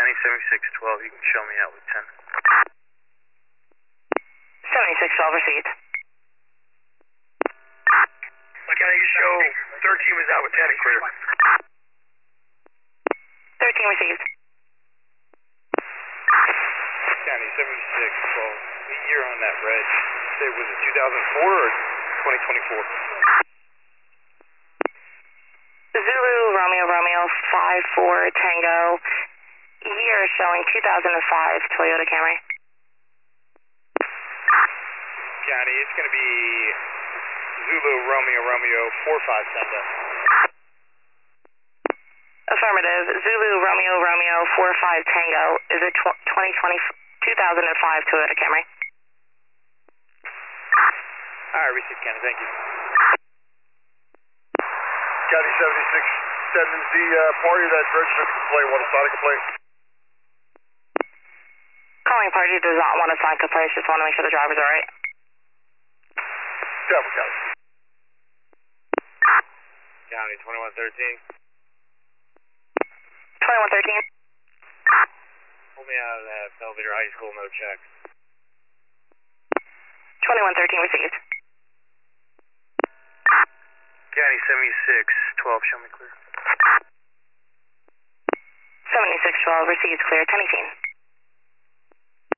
County 7612, you can show me out with 10. 7612 received. County, you show 13 was out with 10 and clear. 13 received. County 7612, the year on that reg, say was it 2004 or 2024? Zulu Romeo Romeo 54 Tango, year showing 2005 Toyota Camry. County, it's going to be Zulu Romeo Romeo 45 Tango. Affirmative. Zulu Romeo Romeo 45 Tango is a 2005 Toyota Camry. Alright, received County, thank you. County 76, is the party that registered the complaint want to sign a complaint? Calling party does not want to sign complaints, just want to make sure the driver's alright. Devil County. County 2113. 2113. Pull me out of that Belvedere High School, no check. 2113 received. County 7612, show me clear. 7612 received clear, 1018.